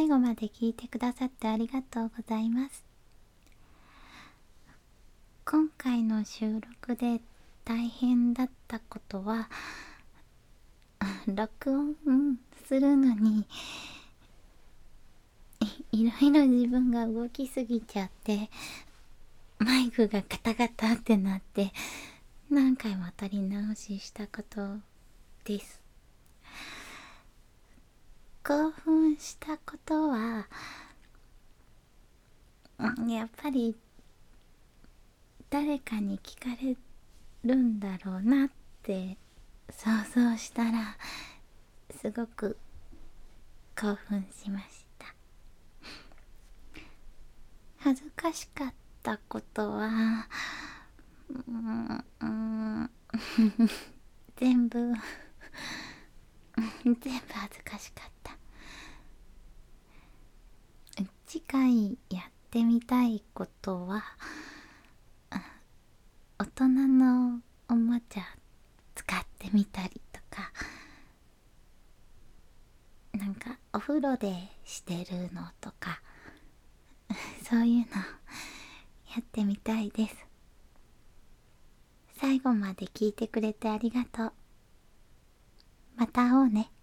最後まで聞いてくださってありがとうございます。今回の収録で大変だったことは、録音するのにいろいろ自分が動きすぎちゃって、マイクがガタガタってなって何回も撮り直ししたことです。興奮したことはやっぱり誰かに聞かれるんだろうなって想像したらすごく興奮しました。恥ずかしかったことは全部恥ずかしかった。次回やってみたいことは、大人のおもちゃ使ってみたりとか、なんかお風呂でしてるのとかそういうのやってみたいです。最後まで聞いてくれてありがとう。また会おうね。